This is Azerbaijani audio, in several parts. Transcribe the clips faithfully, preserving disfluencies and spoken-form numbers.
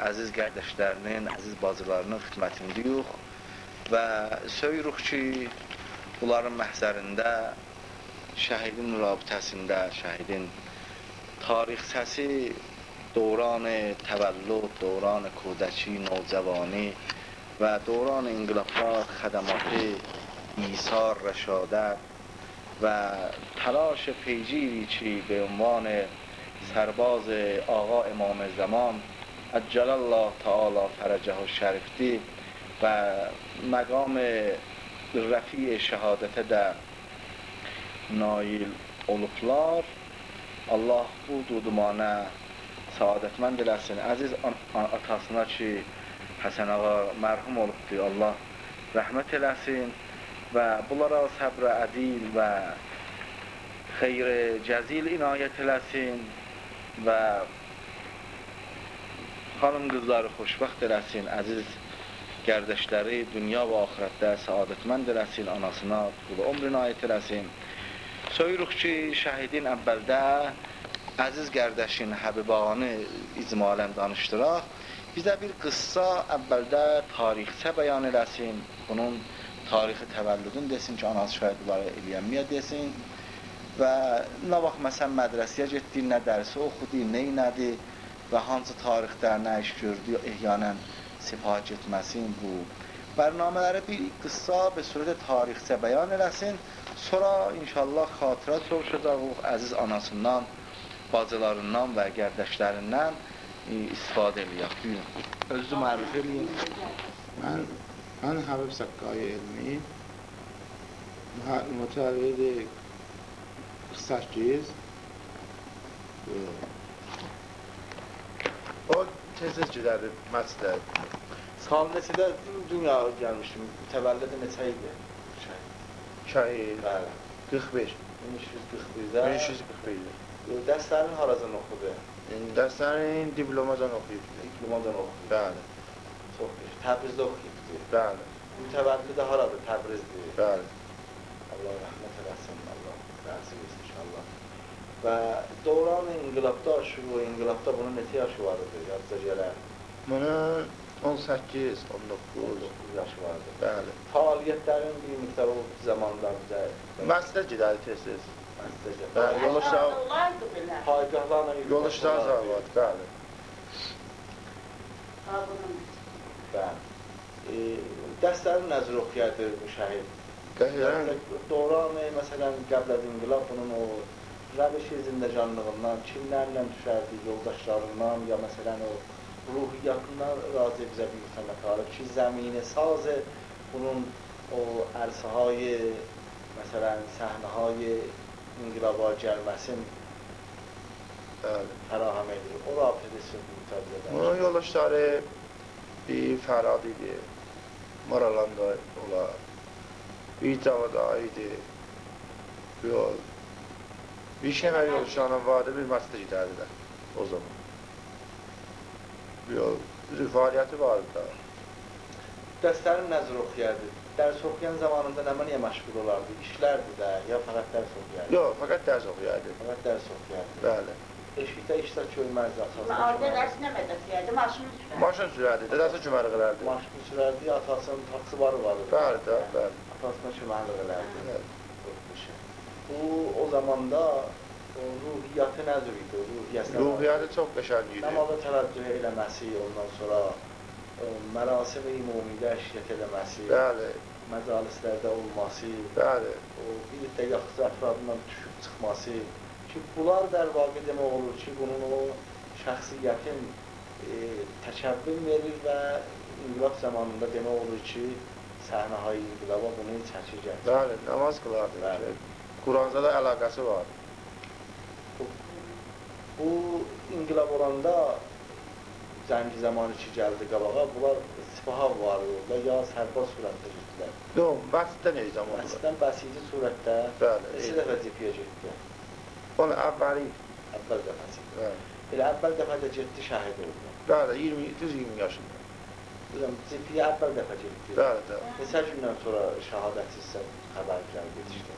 əziz qardaşlarının, əziz bacılarının xidmətindəyik və söyürük ki, bunların məhzərində şəhidin rabitəsində, şəhidin tarix səsi دوران تولد، دوران کودکی، نوجوانی و دوران انقلاب‌ها خدمات ایثار، رشادت و تلاش پیگیری چی به عنوان سرباز آقا امام زمان عجل الله تعالی فرجه الشریفتی و مقام رفیع şəhadətə də nail olublar. Allah bu dudumana saadətmənd eləsin. Əziz atasına ki, Həsən ağa mərhum olubdur, Allah rəhmət eləsin və bunlara səbr ədil və xeyr cəzil inayət eləsin və xanım qızları xoşbəxt eləsin, əziz qardaşları dünya və axirətdə saadətmənd eləsin, anasına tulu ömr inayət eləsin. Söyürük ki, şəhidin əvvəldə əziz qardaşın Həbibanı icmalən danışdıraq. Bizə bir qıssa əvvəldə tarixçə bəyan eləsin, bunun tarixi təvəllüdün desin ki, anası şəhidləri eləyənməyə desin və nə vaxt məsələn mədrəsiyə getdi, nə dərsi oxudu, nə inədi və hansı tarixdə nə iş gördü, ehyanən sipaha getməsin bu bərnamələri bir qıssa və surətə tarixçə bəyan eləsin. Sonra inşallah xatirə soruşacaq əziz anasından, bacılarından və qardaşlarından istifadə eləyək. Buyurun. Özünüzü mərif eləyin. Mən, mən Həbib Səqqai Elmi, mütəvvidi qırx səkkiz. O tez-tez gedərdi məscidə. Sal neçədə dünyaya gəlmişdim, təvəllədə neçə idi? Şəhid. Bəli. qırx beş. min üç yüz qırx birdə. min üç yüz qırx birdə. Dərslərini haracan oxudu? Dərslərini diplomadan oxuyubdu. Diplomadan oxuyubdu. Bəli. Çox yaxşı. Təbrizdə oxuyubdu. Bəli. Mütəvəllidə haradır? Təbrizdir. Bəli. Allah rəhmət eləsin, Allah rəhmət eləsin inşallah. Və dövran inqilabda, şu inqilabda bunun neçə yaşı var idi? Yadda gələr. Bunun on səkkiz on doqquz yaşı vardı. Bəli. Fəaliyyətlərin bir miqdarı o zamanda bizə məscidə gedərdi tez-tez. Bəli, yoluşlar Paygahlarla yoluşlar zavadı, bəli. Bəli. Dərslərin nəzir oxuyardı bu şəhid? Qəhirən. Doğran, məsələn, qəbləd inqilab bunun o rəviş-i zindəcanlığından, kimlərlə düşərdi, yoldaşlarından, ya məsələn o ruhiyyatından razı bizə bir müsəmmət alıb ki, zəmini sazı bunun o ərsahay, məsələn, səhnəhay inqilaba gəlməsin fərahəm edir. O rabitədə sürgün Onun yoldaşları bir Fərad idi, Maralanda olar, bir Cavada idi, yol. Bir iki nəfər yoldaşlarının vardı, bir məsələ gedərdilər o zaman. Yol, fəaliyyəti vardı da. Dərslərin nəzir oxuyardı? Dərs oxuyan zamanında nə mənəyə məşğul olardı? İşlərdi də, ya fəqət dərs oxuyardı? Yox, fəqət dərs oxuyardı. Fəqət dərs oxuyardı. Bəli. Eşikdə işlər görmərdi, atasını Orada dərs nə qədər sürərdi? Maşını sürərdi? Maşın sürərdi, dədəsi kömərlik elərdi. Maşını sürərdi, atasının taksibarı vardı. Bəli də, bəli. Atasına kömərlik elərdi. Bu, o zamanda o ruhiyyatı nəzir idi? Ruhiyyatı çox qəşəng idi. Nəmalı təvəccüh eləməsi, ondan sonra mərasim-i ümumidə əşiyyət eləməsi, bəli. Məcalislərdə olması, bəli. O bir də yaxşı əfradından düşüb çıxması ki, bunlar dər vaqə demək olur ki, bunun o şəxsiyyətin e, təkəbbül verir və inqilab zamanında demək olur ki, səhnə-hay inqilaba bunu çəkir. Bəli, namaz qılardı. Quranca da əlaqəsi var. Bu, bu inqilab olanda zəngi zamanı ki, gəldi qabağa, bunlar sipaha var orada, ya sərbaz surətdə getdilər. Yox, məsciddən ey zamanı var. Məsciddən bəsici surətdə neçə dəfə cipiyə getdi? Onu əvvəli. Əvvəl dəfəsi. Elə əvvəl dəfədə getdi, şəhid oldu. Bəli, iyirmi iyirmi yaşında. Biləm, cipiyə əvvəl dəfə getdi. Bəli, də. Neçə gündən sonra şəhadəti sizə xəbər gəldi, yetişdi?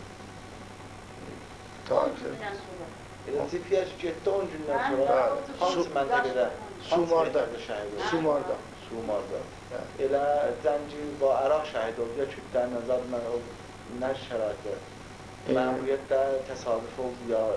on gündən sonra. Elə cipiyə getdi on gündən sonra hansı məntəqədə? Sumarda. şəhid oldu. Sumarda. Sumarda. Hə. Elə Zənci və Əraq şəhid oldu ya Kürdlərin nəzarından o nə şəraitdə? Məmuriyyətdə təsadüf oldu ya...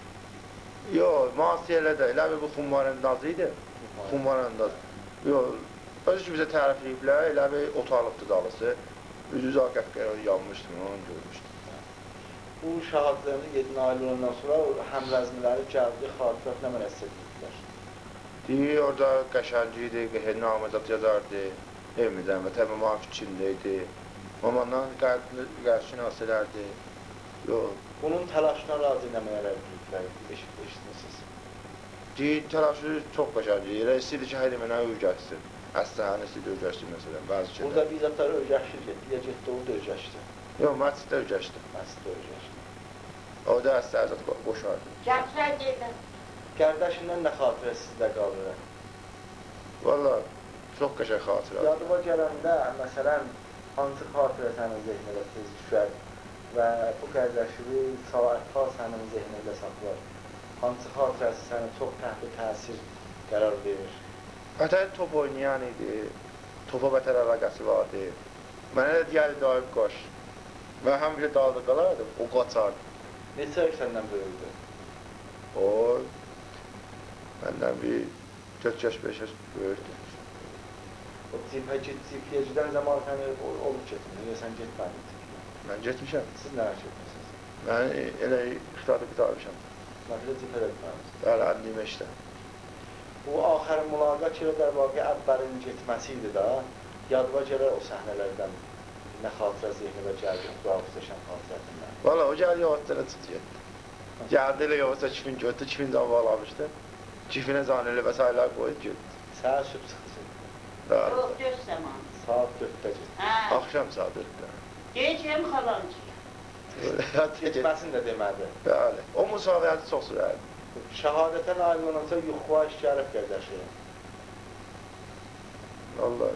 Yox, mühasirələ də, elə bu xummarandaz idi. Xummarandaz. Yox, özü ki bizə tərif ediblər, elə bir otalıqdı dalısı. Üzü zaqəqqərə yanmışdım, onu görmüşdüm. Bu şəhadlərini yedin ailə olandan sonra həmrəzmiləri gəldi, xatirət nə mənəsə edildilər? Deyir, orada qəşənci idi, naməzat yazardı evimizdən və təbii maaf içində idi. Mamandan qəşşinas edərdi. Yox. Bunun təlaşına razı eləməyələr bilirlər, eşitmişsiniz. Deyir, təlaşı çox qəşənci. Elə istəyirdi ki, haydi mənə öyrəşsin. Əsləhəni istəyirdi öyrəşsin məsələn, bəzi şeylər. Burada bizzatları öyrəşir, ya getdi, orada öyrəşdi. Yox, məsciddə öyrəşdi. Məsciddə öyrəşdi. Orada əsləhət boşardı. Gətirək deyilən. Qərdəşindən nə xatirə sizdə qalır? Valla, çox qəşəng xatirə. Yadıma gələndə, məsələn, hansı xatirə sənin zehnində tez düşər və bu qərdəşini saatlar sənin zehnində saxlar? Hansı xatirəsi səni çox təhti təsir qərar verir? Vətən top oynayan idi, topa vətən əlaqəsi vardı. Mənə də deyərdi daim qoş. Mən həmişə dağda qalardım, o qaçardı. Neçə ay səndən böyüdü? O, məndən bir dörd yaş, beş yaş böyüdü. O cibhəcdən zaman səni olub getmir, ya sən getmədin? Mən getmişəm. Siz nələr getmişsiniz? Mən elə ixtiratı qutarmışam. Nəfədə cibhə etməmişsiniz? Bəli, əlli beşdə. Bu axır mülaqat ki, Qərbaqi əvvəlin getməsi idi da, yadıma gələr o səhnələrdən nə xatirə zehnədə gəldi, bu hafizəşən xatirətindən. Valla, o gəldi yavaşlara çıxdı getdi. Gəldi elə yavaşça çifin götdü, çifin can bağlamışdı. Çifinə zaneli və sayılar qoyub getdi. Səhər süb çıxdı. Yox, dörd zaman. Saat dörddə getdi. Axşam saat dörddə. Deyəcəm xalancı. Getməsin də demədi. Bəli, o müsaviyyəti çox sürərdi. Şəhadətə nail olunsa yuxuva iş gəlib qədəşi. Vallahi.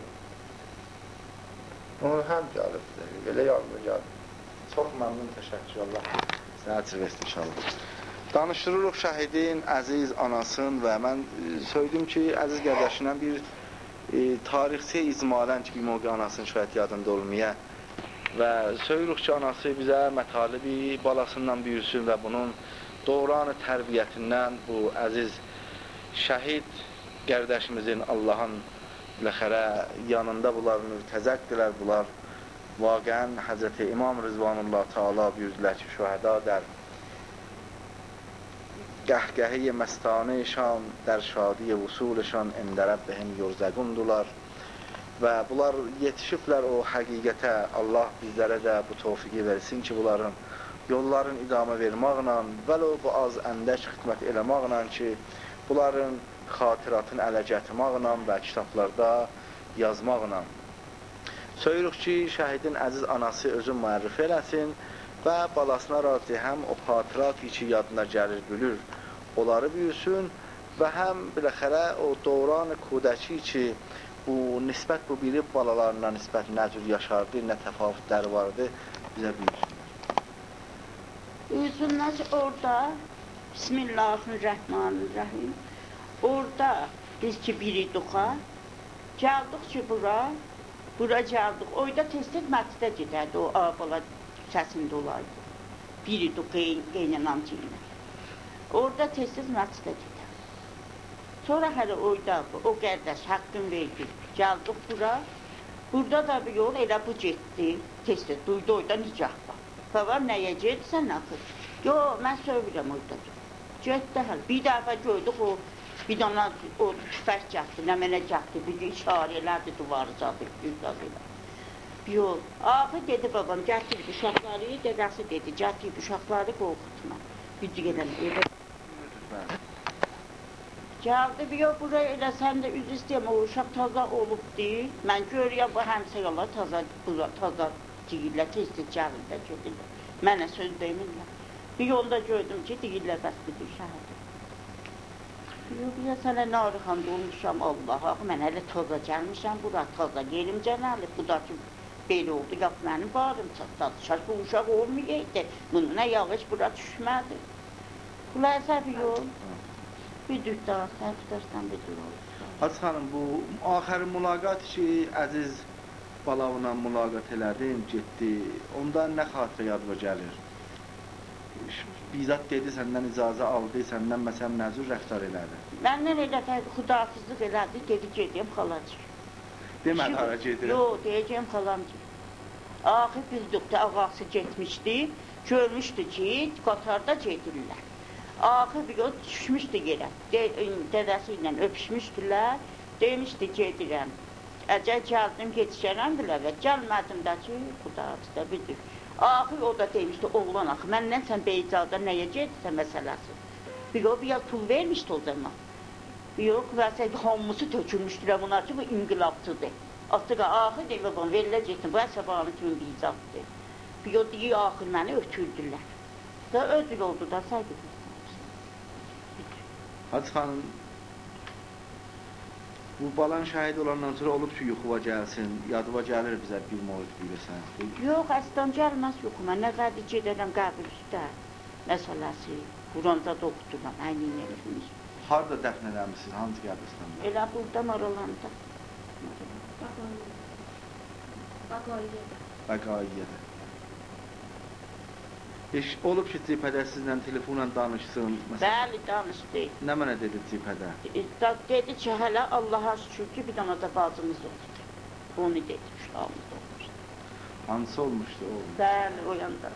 Onu həm gəlibdir, elə yanına gəlib. Çox məmnun, təşəkkür Allah. Sənə açıq versin inşallah. Danışdırırıq şəhidin əziz anasın və mən söyledim ki, əziz qədəşinə bir e, tarixçi izmalən ki, bir moqi anasının şəhid yadında olmaya və söyləyirik ki, anası bizə mətalibi balasından büyüsün və bunun doğranı tərbiyyətindən bu əziz şəhid qərdəşimizin Allahın biləxərə yanında bunlar mütəzəqdirlər, bunlar vaqən Həzrəti İmam Rızvanullah Teala buyurdular ki, şühəda der qəhqəhi məstaneyşan, der şadi vusulşan endərəbbəhim yurzəqundular və bunlar yetişiblər o həqiqətə. Allah bizlərə də bu tövfiqi versin ki, bunların yolların idamə verməklə və bu az əndək xidmət eləməklə ki, bunların xatiratını ələ gətirməklə və kitablarda yazmaqla. Söyürük ki, şəhidin əziz anası özün müərrif eləsin və balasına razı həm o xatirat ki, yadına gəlir, bülür, onları büyüsün və həm biləxərə o doğran kudəki ki, bu nisbət bu biri balalarına nisbət nə cür yaşardı, nə təfavütləri vardı, bizə büyüsün. Üzünüz orada, Bismillahirrahmanirrahim, orada biz ki biridik ha, gəldik ki bura, bura gəldik, orada tez-tez məscidə gedərdi, o abala səsində olaydı, biridik qeynənam deyillər. Orada tez-tez məscidə gedərdi. Sonra hələ orada o qərdəş haqqın verdi, gəldik bura, burada da bir yol elə bu getdi, tez-tez duydu orada nicah var. Baba, nəyə gedirsən axı? Yox, mən söyləyirəm orada. Getdi hələ. Bir dəfə gördük o, bir dana o tüfək gəldi, nə mənə gəldi, bir işarə elədi, duvarı zadı, güzad elədi. Yox, axı dedi babam, gətirib uşaqları, dedəsi dedi, gətirib uşaqları qorxutma. Gücü gələn, gəldi, bir yox, buraya elə sən də üz istəyəm, o uşaq taza olubdu. Mən görüyəm, bu həmsəyalar taza, taza deyirlər, tez-tez gəlirlər, gedirlər. Mənə söz demirlər. Bir yolda gördüm ki, deyirlər, bəs budur şəhədə. Yox, ya sənə narıxanda olmuşam, Allah, mən hələ taza gəlmişəm, bura taza yerim cənəli, bu da ki, belə oldu, yox, mənim barım çatdadı, şaş, bu uşaq olmayaydı, bununla yağış bura düşmədi. Bunlar səhv yol. Bir düz daha səhv tutarsan, bir dur olur. Hacı xanım, bu axır mülaqat ki, əziz balavla mülaqat elədim, getdi. Onda nə xatirə yadıma gəlir? Bizzat dedi, səndən icazə aldı, səndən məsələn nə cür rəftar elədi? Məndən elə xudafizlik elədi, dedi gedeyim xalacıq. Demədi hara gedirəm? Yox, deyəcəyim xalamcıq. Axı bilduqda ağası getmişdi, görmüşdü ki, qatarda gedirlər. Axı bir o düşmüşdü yerə, dədəsi ilə öpüşmüşdülər, demişdi gedirəm. Əcəl gəldim, yetişərəm biləvə, gəlmədim də ki, xudafizdə bilir. Axı o da demişdi, oğlan axı, məndən sən beycada nəyə gedirsən məsələsi? Bir o, bir pul vermişdi o zaman. Bir o, vəsə hamısı tökülmüşdürə bunlar ki, bu inqilabçıdır. Astıqa, axı demə bana, veriləcəksin, bu əsəbanı kimi beycaddır. Bir o, deyir, axı məni ötürdülər. Da özür oldu da, səhv Hacı xanım, bu balan şəhid olandan sonra olub ki, yuxuva gəlsin, yadıva gəlir bizə bir mövcud bilirsən. Yox, əsdən gəlməz yuxuma, nə qədər gedərəm qəbul üstə, məsələsi, Quranda da oxuduram, əynin eləmiş. Harada dəfn eləmişsiniz, hansı qəbiristanda? Elə buradan oralanda. Baqayiyyədə. Bəqaiyyədə. Heç olub ki, cibhədə sizlə telefonla danışsın, məsələn? Bəli, danışdı. Nə mənə dedi cibhədə? Dedi ki, hələ Allaha şükür ki, bir dana da bacımız oldu. Onu dedi, uşağımız olmuşdu. Hansı olmuşdu o? Bəli, o yanda.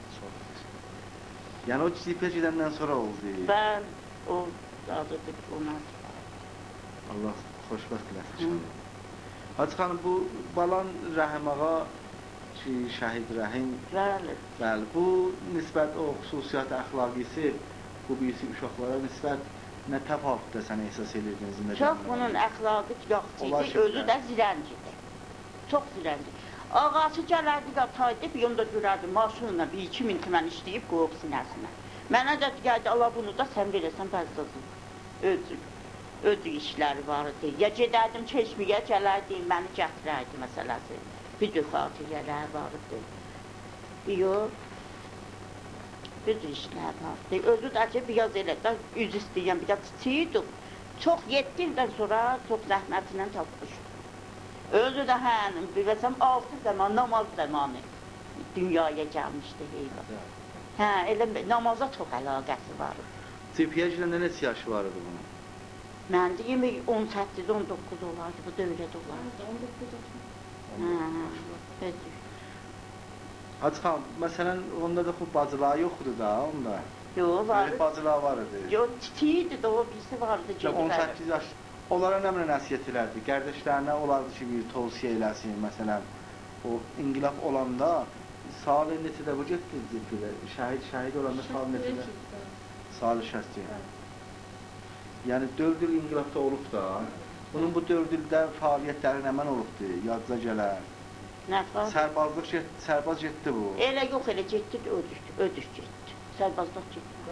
Yəni o cibhə gedəndən sonra oldu? Bəli, o adıdır ona. Allah xoşbəxt eləsin. Hacı xanım, bu balan Rəhim ağa ki, şəhid Rəhim, Bəli. bəli, bu nisbət o xüsusiyyət əxlaqisi, bu birisi uşaqlara nisbət nə təfavütdə sən ehsas edirdiniz? Çox bunun əxlaqı yoxçuydu, özü də zirəncidir. Çox zirəncidir. Ağası gələrdi, qataydı, bir yolda görərdi, maşınla bir iki min tümən işləyib qoyub sinəsinə. Mənə də gəldi, Allah bunu da sən verəsən bəzdazın. Özü, özü işləri var idi. Ya gedərdim çeşmiyə, gələrdi, məni gətirərdi məsələsi. Bir də xatirələr vardı. Yox, bir də işlər vardı. Özü də ki, biraz elə də üz istəyən, bir də çiçiydi. Çox yeddi ildən sonra çox zəhmətindən tapmışdı. Özü də hə, bilsəm, altı zaman, namaz zamanı dünyaya gəlmişdi heyvan. Hə, elə namaza çox əlaqəsi var. Cibhəyə gedəndə neçə yaşı var idi bunun? Mən deyim, on səkkiz on doqquz olardı, bu dövrət olardı. on doqquz Hə, Hacı xanım, məsələn, onda da xub bacılar yoxdur da, onda. yox, var. Bacılar var idi. Yox, çitiydi də, o birisi vardı. on səkkiz yaş, onlara nə mənə nəsiyyət elərdi? Qərdəşlərinə olardı ki, bir tövsiyə eləsin, məsələn, o inqilab olanda, salı neçədə bu getdi, şəhid, şəhid olanda salı neçədə? Salı şəsci. Yəni, dörd il inqilabda olub da, bunun bu dörd ildə fəaliyyətləri nə mən olubdu, yadda gələr. Nə fəal? Sərbazlıq getdi, sərbaz getdi bu. Elə yox, elə getdi, ödür, ödür getdi. Sərbazlıq getdi.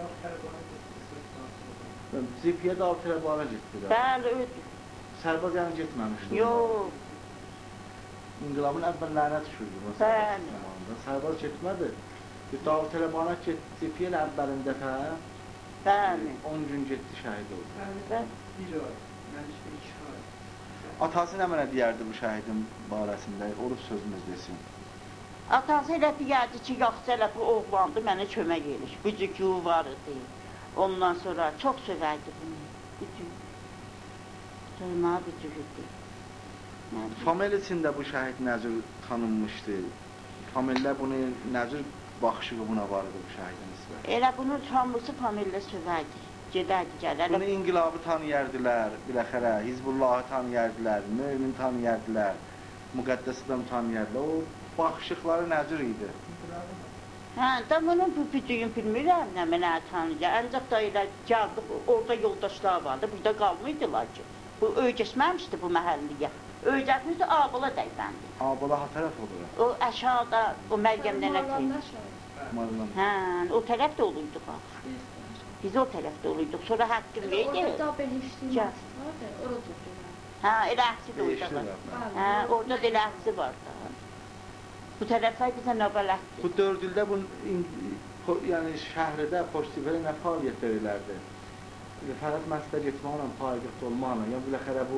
Cibhəyə də altı rəbana getdi də. Bəli, ödür. Sərbaz yəni getməmişdi. Yox. İnqilabın əvvəllərinə düşürdü. Bəli. Sərbaz getmədi. Bir dağ tələbana getdi, cibhəyə əvvəlində fə. Bəli. on gün getdi, şəhid oldu. Bəli. Bir ay, mən işte iki ay. Atası nə mənə deyərdi bu şəhidin barəsində? Olub sözümüz desin. Atası elə deyərdi ki, yaxşı elə bu oğlandı, mənə kömək edir. Bücüklüğü var idi. Ondan sonra çox sövərdi bunu. Bütün. Sövmə bücüklüdür. Famil içində bu şəhid nəcür tanınmışdı? Famillər bunu nəcür baxışı buna var idi bu şəhidin nisbət? Elə bunun hamısı famillə sövərdi. Gedərdi, gələrdi. Bunu inqilabı tanıyardılar, biləxərə, Hizbullahı tanıyardılar, mümin tanıyardılar, Müqəddəs İslam tanıyardılar. O baxışıqları nəcür idi? Hə, da bunun bu büdüyün bilmirəm, nə mənə tanıyar. Ancaq da elə gəldik, orada yoldaşlar vardı, burada qalmıydılar ki. Bu öyrəşməmişdi bu məhəlliyə. Öyrətmişdi Abala dəybəndi. Abala ha tərəf olur? O aşağıda, o Məryəmdən ətək. Marlan. Hə, o tərəf də oluyduq axı. Biz o tərəfdə oluyduq, sonra haqqım verdi. Orada daha ben işliyim vardı, orada durdular. Hə, elə əhsi də orada var. Hə, orada da elə əhsi var da. Bu tərəflər bizə nöbələtdir. Bu dörd ildə bu, yəni şəhərdə, Xoşdibərə nə fəaliyyət verirlərdi? Fərət məsələ getməklə, fəaliyyət olmaqla, ya biləxərə bu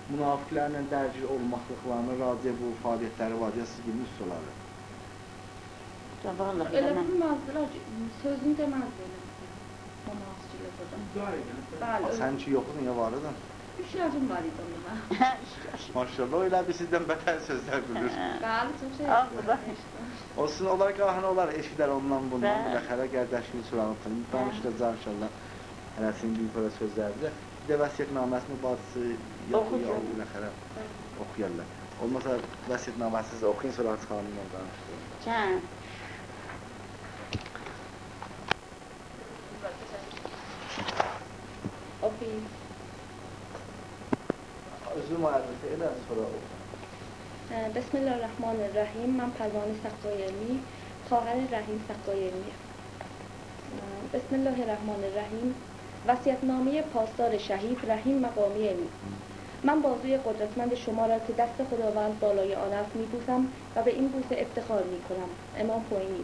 münafiqlərlə dərgir olmaqlıqlarına razı bu fəaliyyətləri var ya, siz bilmiş olardı? Vallahi Öyle ben bilmezdiler, sözünü demezdiler. Namazcılık hocam. Bəli, öyle. Sən ki yoxdun ya varıdın? Üç yaşım var idi onunla. Maşallah, öyle bir sizdən bətər sözlər bilir. Bəli, çok şey Ah, yaptılar. Olsun, onlar qahını olar, eşidər ondan bundan, Bəli. biləxərə qərdəşini suranıqdır. Danışdıracaq inşallah, hələsinin bir para sözlərdir. Bir də vəsiyyətnaməsini bacısı yapıyor, biləxərə oxuyarlar. Olmasa vəsiyyətnaməsiz oxuyun, sonra açıq xanımdan danışdırın. Can. Okuyayım. Özü müəllifi elə sonra oxuyun. Bismillahirrahmanirrahim. من پروانه سقایمی، خواهر رحیم سقایمی. بسم الله الرحمن الرحیم. وصیت‌نامه پاسدار شهید رحیم مقامی امی. من بازوی قدرتمند شما را که دست خداوند بالای آن است می‌بوسم و به این بوسه افتخار می‌کنم. امام خمینی.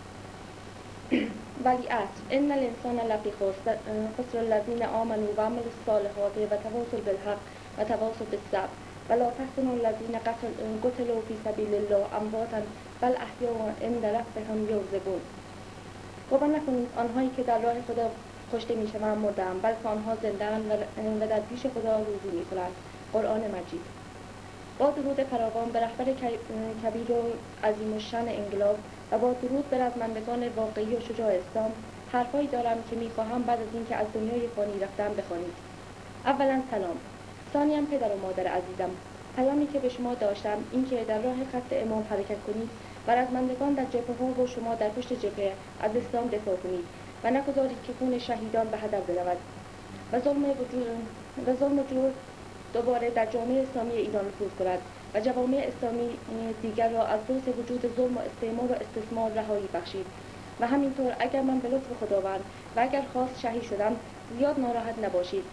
ولیعصر ان الانسان لفی خسر خسر الذین آمنوا و عملوا الصالحات و تواصوا بالحق و تواصوا بالصبر ولا تحسبوا الذین قتلوا فی سبیل الله امواتا بل احیاء عند ربهم یرزقون. گمان نکنید آنهایی که در راه خدا کشته میشوند مرده‌اند، بلکه آنها زنده‌اند و در پیش خدا روزی میکنند. قرآن مجید. با درود فراوان به رهبر کبیر و عظیم الشأن انقلاب و با درود به رزمندگان واقعی و شجاع اسلام، حرفایی دارم که میخواهم بعد از اینکه از دنیای فانی رفتم بخوانید. اولا سلام. ثانیاً پدر و مادر عزیزم، پیامی که به شما داشتم این که در راه خط امام حرکت کنید و رزمندگان در جبهه‌ها و شما در پشت جبهه از اسلام دفاع کنید و نگذارید که خون شهیدان به هدر برود و ظلم وجود و ظلم و جور دوباره در جامعه اسلامی ایران نفوذ کند و جوامع اسلامی دیگر را از دوس وجود ظلم و استعمار و استثمار رهایی بخشید. و همینطور اگر من به لطف خداوند و اگر خواست شهید شدم، زیاد ناراحت نباشید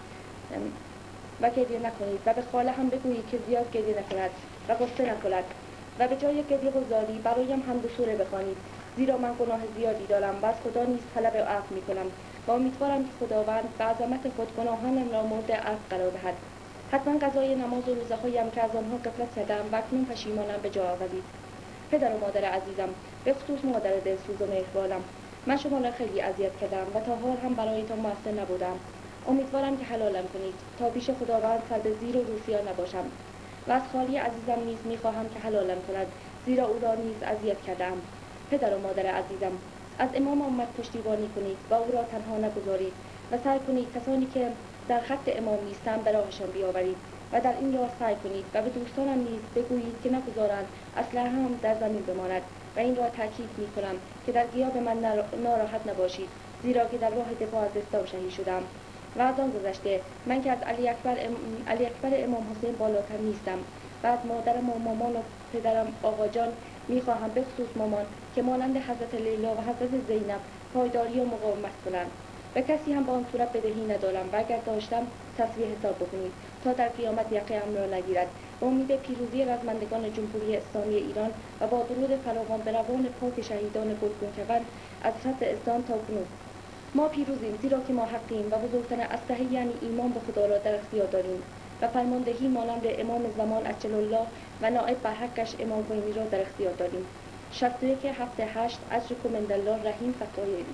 و گریه نکنید و به خاله هم بگویید که زیاد گریه نکند و غصه نکند و به جای گریه و زاری برایم حمد و سوره بخوانید، زیرا من گناه زیادی دارم و از خدا نیز طلب عفو میکنم و امیدوارم که خداوند به عظمت خود گناهانم را مورد عفو قرار دهد. حتما قضای نماز و روزه‌هایم که از آنها غفلت کردم و اکنون پشیمانم به جا آورید. پدر و مادر عزیزم، به خصوص مادر دلسوز و مهربانم، من شما را خیلی اذیت کردم و تا حال هم برایتان موثر نبودم. امیدوارم که حلالم کنید تا پیش خداوند سر به زیر و روسیا نباشم و از خالی عزیزم نیز میخواهم که حلالم کند، زیرا او را نیز اذیت کردم. پدر و مادر عزیزم، از امام امت پشتیبانی کنید و او را تنها نگذارید و سعی کنید کسانی که در خط امام نیستند به راهشان بیاورید و در این راه سعی کنید و به دوستانم نیز بگویید که نگذارند اسلحه هم در زمین بماند و این را تاکید میکنم که در غیاب من ناراحت نباشید، زیرا که در راه دفاع از اسلام شهید شدم. و از آن گذشته من که از علی اکبر, ام... علی اکبر امام حسین بالاتر نیستم و از مادرم و مامان و پدرم آقا جان میخواهم به خصوص مامان که مانند حضرت لیلا و حضرت زینب پایداری و مقاومت کنند. و کسی هم با آن صورت بدهی ندارم و اگر داشتم تصویح حساب بکنید تا در قیامت یقه‌ام را نگیرد. با امید پیروزی رزمندگان جمهوری اسلامی ایران و با درود فراوان به روان پاک شهیدان گلگون کفن از صدر اسلام تا کنون. ما پیروزیم، زیرا که ما حقیم و بزرگترین اسلحه یعنی ایمان به خدا را در اختیار داریم و فرماندهی مانند امام زمان عجل الله و نائب بر حقش امام خمینی را در اختیار داریم. شصت و یک هفته هشت اجرکم عندالله رحیم فتایلی.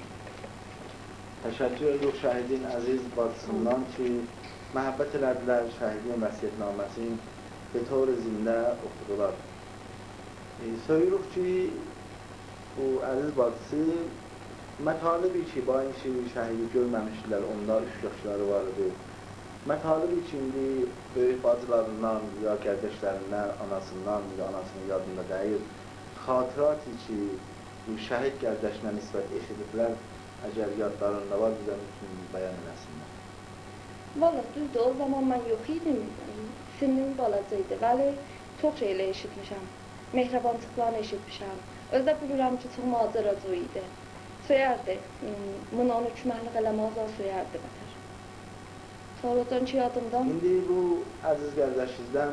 Təşəkkür edirik şəhidin əziz bacısından ki, məhəbbət elədilər şəhidin vəsiyyətnaməsini betor zində oxudular. E, söylüyoruz ki, bu əziz bacısı mətalibi ki, bu aynı şəhidi görməmişdilər, onlar üç yaşları var idi. Mətalibi ki, indi böyük bacılarından ya qardaşlarından, anasından ya anasının yadında deyil, xatirati ki, bu şəhid qardaşına nisbət eşidiblər, اگر yadlarında var bize bütün beyan eləsinlər. Valla düzdür, o zaman ben yok idim. Sinnim balacaydı, vəli çox şeylə eşitmişəm. Mehribanlıqlarını eşitmişəm. Özdə bilirəm ki, çox mazır acı idi. Söyərdi. Bunu on üç məhliq eləmazdan söyərdi bətər. Sonradan ki yadımdan... İndi bu əziz qardaşınızdan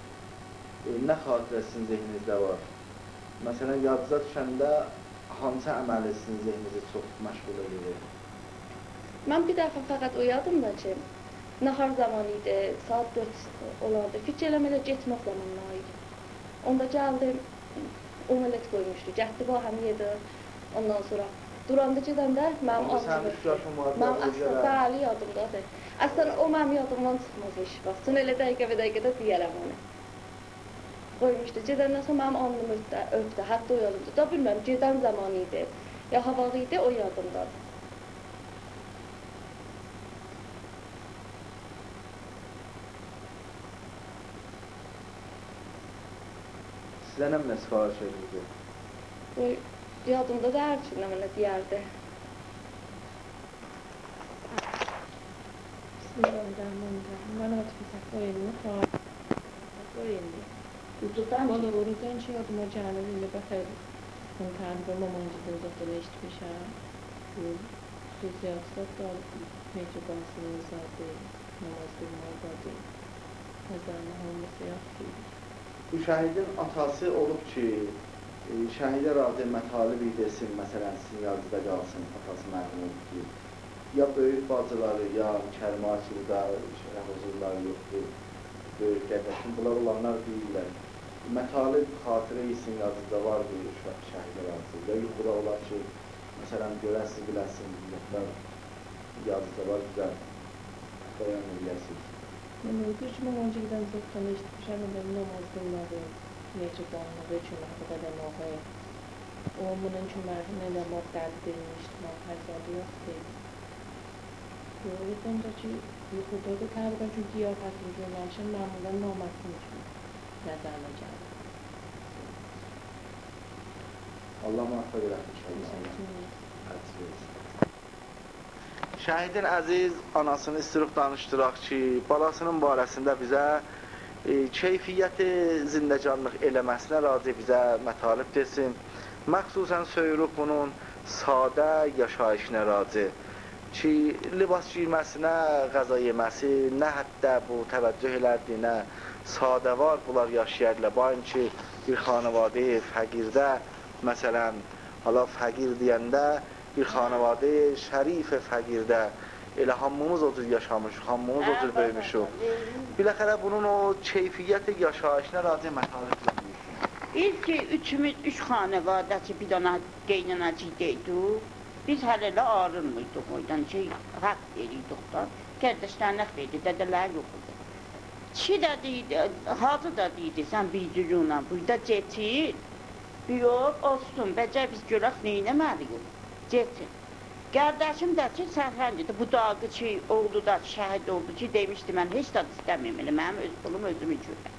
e, nə xatirə sizin zehninizdə var? Məsələn, yadınıza düşəndə hansı əməli sizin zehninizi çox məşğul edir? من bir dəfə fəqət o yadımda ki, nahar zamanı idi, saat dörd olardı. Fikir eləmələ getmək zamanına idi. Onda gəldi, omelet qoymuşdu, gətdi bu həm yedi. Ondan sonra duranda gedəndə mənim alnımda, mənim əsla bəli yadımdadır. Əslən o mənim yadımdan çıxmaz iş bax. Sonra elə dəqiqə və dəqiqədə deyərəm onu. Qoymuşdu, gedəndən sonra mənim alnımı öpdü, hətta o yadımda. Da bilməm, gedən zaman idi, ya havalı idi, o yadımdadır. Sizə nə mənə sifariş edirdi? Yadımda da hər gün nə mənə deyərdi. Bismillahirrahmanirrahim. Mən atmışaq qoyunlu, qoyunlu. Bana vururken şey adıma canım ile bakar. Ben kanka mamancıdan zaten eşitmişim. Bu fizyatsa da mecbasını zaten namaz kılmaya zaten. Ezanı olması yaptı. Bu şəhidin atası olub ki, şəhidə razı mətalib desin, məsələn, sizin yazıda qalsın, atası mərhum olub ki, ya böyük bacıları, ya kərmaçılıda huzurları yoxdur, böyük qədəşin, bunlar olanlar deyirlər. Mətalib xatirə isim yazıda var bir şəhidə razı. Ya yuxuda olar ki, məsələn, görəsiz, biləsiniz, millətlər yazıda var, güzel bəyan edəsiniz. Üç mamancıdan zaten eşitmişim, ben namaz kılmadı. Mecburanlı ve cümle kadar nohaya. O bunun cümlerine de muhtar edilmişti, muhtarzları yok değil. O yüzden de ki, yukarıda da tabi çünkü yapasın cümleşin, mamudan namazın için nazarına geldi. Allah muhafaza etmiş Şəhidin əziz anasını istirib danışdıraq ki, balasının barəsində bizə e, keyfiyyəti zindəcanlıq eləməsinə razı bizə mətalib desin. Məxsusən söyürük bunun sadə yaşayışına razı ki, libas giyməsinə, qəza yeməsi, nə hətta bu təvəccüh elərdi, nə sadə var, bunlar yaşayarlar. Bayın ki, bir xanəvadə fəqirdə, məsələn, hala fəqir deyəndə, bir xanəvadə şərif fəqirdə elə hamımız o cür yaşamışıq, hamımız o cür böyümüşük. Biləxərə bunun o keyfiyyəti yaşayışına razı mətalib edilir. İlk üçümüz, üç xanəvadəsi bir dana qeynənəcikdəydik. Biz hələ arınmıydıq oydan ki, haqq veriydik da. Qardaşlar nəq verdi, dədələr yox idi. Kişi də deyildi, hacı da deyildi, sən bildiriyonla, burada cetil. Yox, olsun, bəcər biz görək neynəməliyik. Cetin. Qardaşım da ki, sərhəndidir. Bu dağı ki, oğlu da şəhid oldu ki, demişdi, mən heç də istəməyim, elə mənim öz pulum özümü görəm.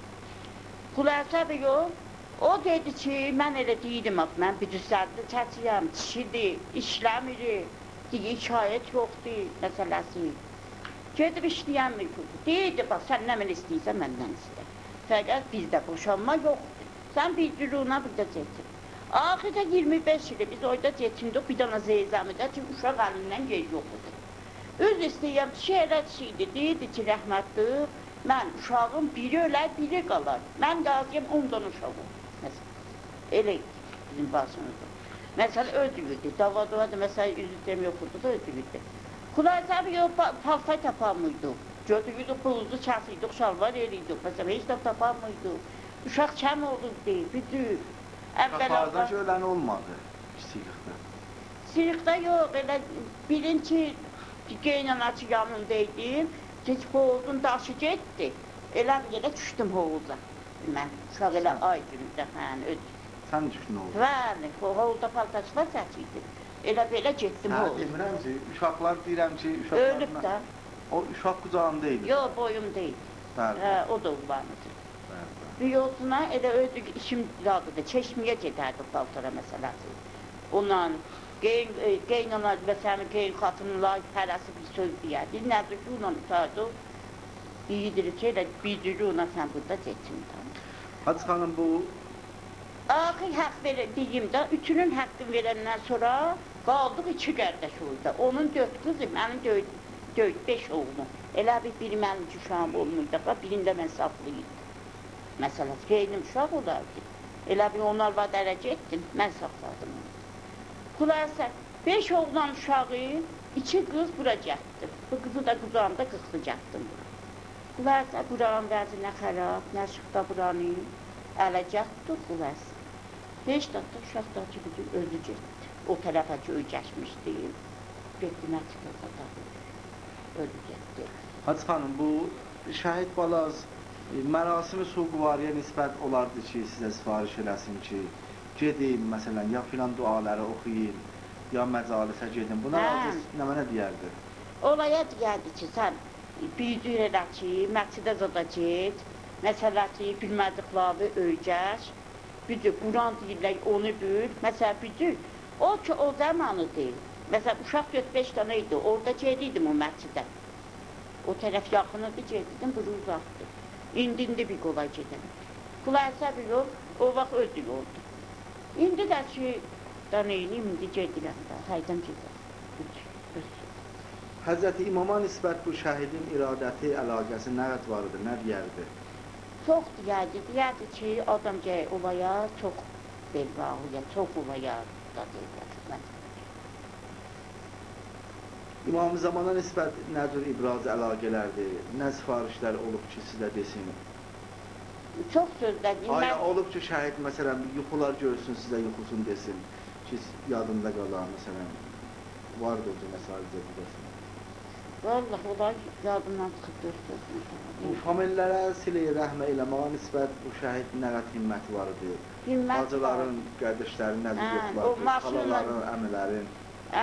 Xülasə bir yox, o dedi ki, mən elə deyildim, mən büdüsəldə çəkiyəm, kişidir, işləmirik, deyir, şayət yoxdur, məsələsi. Gedib işləyən mülküdür. Deyildi, bax, sən nə mən istəyirsən, məndən istə. Fəqət bizdə boşanma yoxdur. Sən bildiruna burada cetin. Axıda iyirmi beş ili biz orada cetindik, bir dana zeyzəmidə ki, uşaq əlindən yer yox idi. Öz istəyəm, şəhərət şeydi, deyildi ki, rəhmətli, mən uşağım biri ölər, biri qalar. Mən qazıyım ondan uşağım. Məsələn, elə bizim başımızda. Məsələn, ödüyürdü, dava-davadı, məsələn, üzüdəm yoxurdu da ödüyürdü. Xülasə bir yox, paltay tapamıyorduk. Götürürdük, puluzu kəsiydik, şalvar eliydik, məsələn, heç də tapamıyorduk. Uşaq kəm olurdu, büdür. Uşaqlardan ki, ölən olmadı sirikdə. Sirikdə yox, elə bilin ki, qeynanaçı yanındaydım, heç hovuzun daşı getdi. Elə bir yerə düşdüm hovuza. Mən uşaq elə ay günündə, hən, ödür. Sən düşdün hovuza? Bəli, hovuzda paltaçlar çəkiydi. Elə belə getdim hovuza. Hə, demirəm ki, uşaqlar deyirəm ki, uşaqlarına... Ölüb də. O uşaq qucağında idi. Yox, boyum deyil. Bəli. Hə, o da ulanıdır. Riyosuna elə öldü işim lazıdır, çeşmiyə gedərdi paltara məsələsi. Ondan qeynalar və sənin qeyn xatınlar hərəsi bir söz deyərdi. Nədir ki, ondan tutardı, iyidir ki, elə bildirir ona sən burada geçindir. Hacı xanım, bu... Axı haqq deyim də, üçünün haqqını verəndən sonra qaldıq iki qardaş orada. Onun dörd qızı, mənim dörd, beş oğlum. Elə bir biri mənim iki uşağım olmuydu, birində mən saxlayırdım. Məsələn, qeynim uşaq olardı. Elə bir onlar var dərəcə etdim, mən saxladım onu. Xülasə, beş oğlan uşağı İki kız bura gəldi. Bu kızı da qucağımda qıxlayacaktım bura. Qularsa buranın vəzinə xərab, nə şıqda buranı ələ gəldi, qularsa. Beş dəfə uşaqlar ki, bizim özü getdi. O tərəfə ki, öyrəşmişdi. Getdi, məktəbə da özü getdi. Hacı xanım, bu şəhid balaz mərasimi suğuvariyə nisbət olardı ki, sizə sifariş eləsin ki, gedin, məsələn, ya filan duaları oxuyun, ya məcalisə gedin. Buna aciz nə mənə deyərdi? Olaya deyərdi ki, sən büyüdür elə ki, məqsidə zada get, məsələti bilmədiqləri öyrəş, büdür, Quran deyirlər, onu bül, məsələ büdür, o ki, o zamanı deyil. Məsələn, uşaq dörd beş dənə idi, orada gediydim o məqsidə. O tərəf yaxınıdır, gediydim, buru uzaqdır. İndi-indi bir qolay gedəm. Qulaysa bir yol, o vaxt ödül oldu. İndi də ki, da neyini, indi gedirəm də, haydan gedirəm. Həzrəti İmama nisbət bu şəhidin iradəti, əlaqəsi nə qədər vardı, nə deyərdi? Çox deyərdi, deyərdi ki, adam gəl olaya çox belvahıya, çox olaya da deyərdi. İmam-ı Zamana nisbət nə cür ibraz əlaqələrdir, nə sifarişlər olub ki, sizə desin? Çox sözlər deyim. Aya olub ki, şəhid məsələn, yuxular görsün, sizə yuxusun desin ki, yadında qalan, məsələn, vardır o məsələ desin. Vallahi, onlar yadımdan çıxıb görsün. Bu famillərə silə-i rəhmə eləməyə nisbət bu şəhid nə qədər himməti var idi? Bacıların, qardaşların, nədir yoxlardır, xalaların, əmilərin.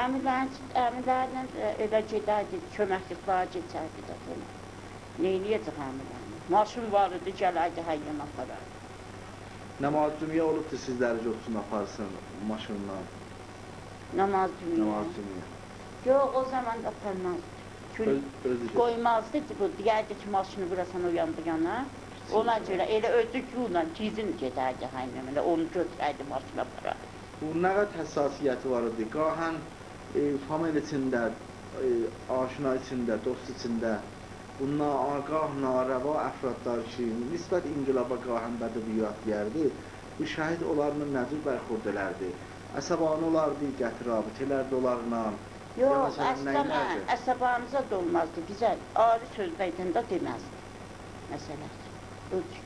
Əmilərlə elə gedərdi, köməkliklara geçərdi də belə. Neyləyəcək əmilərlə? Maşın var idi, gələrdi, həyyən aparardı. Namaz cümüyə olubdur sizləri yoxsun aparsın maşınla? Namaz cümüyə? Namaz cümüyə. Yox, o zaman da aparmazdı. Qoymazdı ki, bu deyərdi ki, maşını burasan o yandı yana. Ona görə elə özü ki, onunla gizin gedərdi həyyən, onu götürərdi, maşına aparardı. Bu nə qədər həssasiyyəti var idi? Qahən e, famil içində, e, aşina içində, dost içində bundan ağah, narəva əfradlar ki, nisbət inqilaba qahən bədəviyyat deyərdi, bu şəhid onlarla nəzir bərxurd elərdi? Əsəbanı olardı, gətirabit elərdi onlarla? Yox, əslənə, əsəbanıza da olmazdı, bizə ari sözbəydən də deməzdi, məsələsi. Ödür.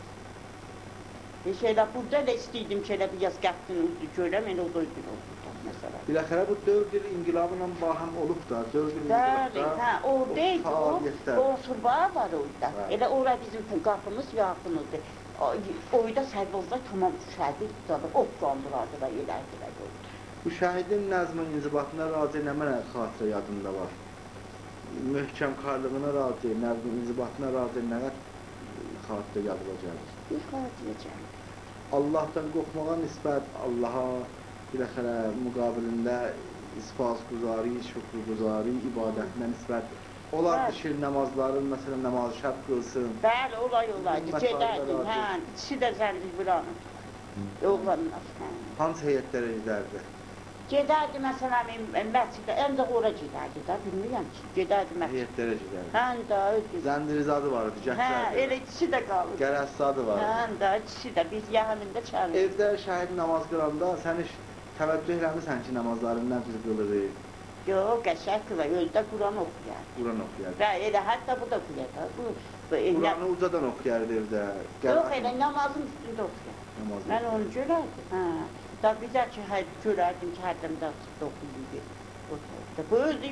Bir şeylə, burada elə istəydim ki, elə bir yaz qəbdini uzdu görəm, elə o da ödür oldu da, məsələ. Biləxərə bu dörd il inqilabla bahəm olub da, dörd il inqilabda... Hə, oradaydı o, o surbağa var orada. Elə ora bizim qapımız yaxınıdır. Orada sərvozlar tamam şəhidi tutardı, ot qandırardı və yelərdilər orada. Bu şəhidin nəzmin inzibatına razı nə mənə xatirə yadında var? Möhkəm qarlığına razı, nəzmin inzibatına razı nə qədər xatirə yadıla gəlir? Bir xatirə gəlir. Allahdan qorxmağa nisbət Allaha biləxərə müqabilində ispas-guzari, şükür-guzari, ibadətinə nisbət olardı ki, namazların, məsələn, namazı şəb qılsın. Bəli, olay olaydı, gedərdim, hə, ikisi də zəndir buranın, oğlanlar. Hansı heyətlərə gedərdi? Gedərdi, məsələn, məscidə, ən də ora gedərdi da, bilmirəm ki, gedərdi məscidə. Heyətlərə gedərdi? Hən də, ödür. Zəndirizadı var idi, gətirərdi? Hə, elə ikisi də qalır. Qərəzzadı var idi? Hən də, ikisi də, biz yaxınında çalır. Evdə şəhid namaz qılanda sən heç təvəccüh eləmirsən ki, namazların nə cür qılır? Yox, qəşək qılır, özdə Quran oxuyar. Quran oxuyar. Və elə, hətta bu da oxuyar da. Quranı ucadan oxuyardı evdə? Yox, elə namazın üstündə oxuyar. Mən onu görərdim, hə. Da bizə ki, görərdim ki, hərdən də açıqda oxuyurdu. Bu özü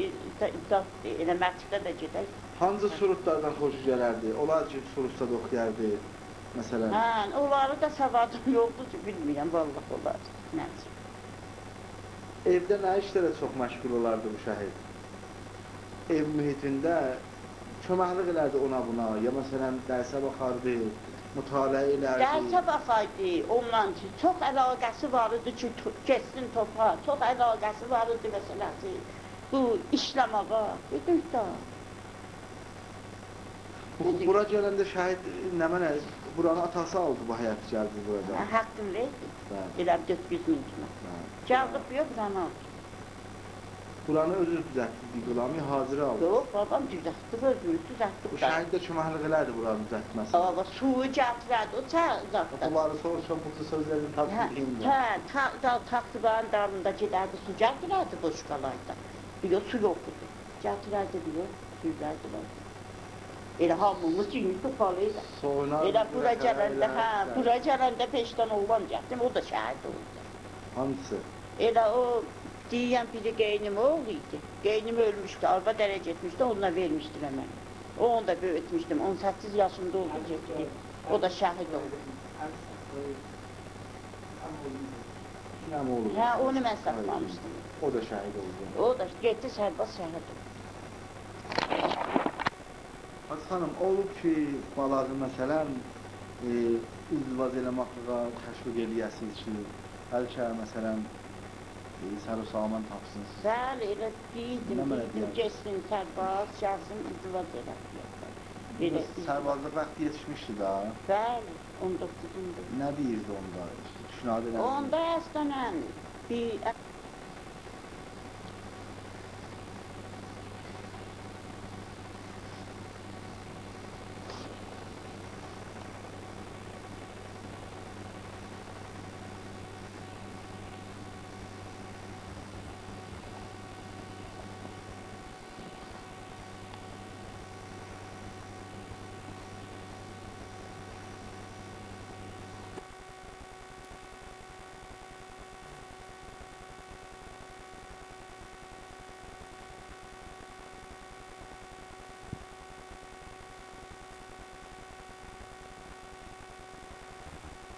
elə məqsədə də gedək. Hansı surutlardan xoşu gələrdi? Onlar ki, surutda da oxuyardı, məsələn? Hə, onları da savadım yoxdur ki, bilmirəm, vallah olardı. Nədir? Evdə nə işlərə çox məşğul olardı bu şəhid? Ev mühitində köməklik elərdi ona buna, ya məsələn, dərsə baxardı, mütaliə elərdi. Dərsə baxaydı, onunla ki, çox əlaqəsi var idi ki, geçsin topa, çox əlaqəsi var idi məsələsi, bu işləməğa, dedik da. Bura gələndə şəhid nə mənə, buranı atası aldı bu həyat gəldi burada? Haqqım verdi, elə dörd yüz min kimi. Gəldi bu, buranı aldı. Buranı özü düzəltdi, Diqlami hazır aldı. Yox, babam düzəltdi, özünü düzəltdi. Bu şəhid də köməklik elərdi buranı düzəltməsi. Ama suyu gətirərdi, o çağırdı. Bunları soruşan bu sözlərini takdir edeyim. Hə, taxtıqların dalında gedərdi, su gətirərdi boşqalarda. Biliyor, su yok idi. Gətirərdi, biliyor, sürlərdi var. Elə hamımız kimi topalıydı. Soyunar, Elə bura bırakar, gələndə, elə- hə, bura gələndə peşdən oğlan gəldim, o da şəhid oldu. Hamısı. Elə o deyən biri qeynim oğlu idi. Qeynim ölmüşdü, arba dərəcə etmişdi, onunla vermişdilər mən. O onu da böyütmüşdüm, on səkkiz yaşında oldu getdi. O da şəhid oldu. Nə oldu? Hə, onu mən saxlamışdım. O da şəhid oldu. O da getdi, sərbaz şəhid oldu. Hacı xanım, olub ki, balağı məsələn, e, izdivaz eləməklə təşviq eləyəsiniz ki, bəlkə məsələn, e, sər-o-saman tapsınız. Bəli, elə deyildim, Nə mənə deyildim, deyər? geçsin sərbaz, gəlsin, izdivaz elə. Belə, Sərbazlıq vaxtı yetişmişdi da. bəli, on doqquzunda. Nə deyirdi onda? İşte, düşünadı elədi. Onda əslənən bir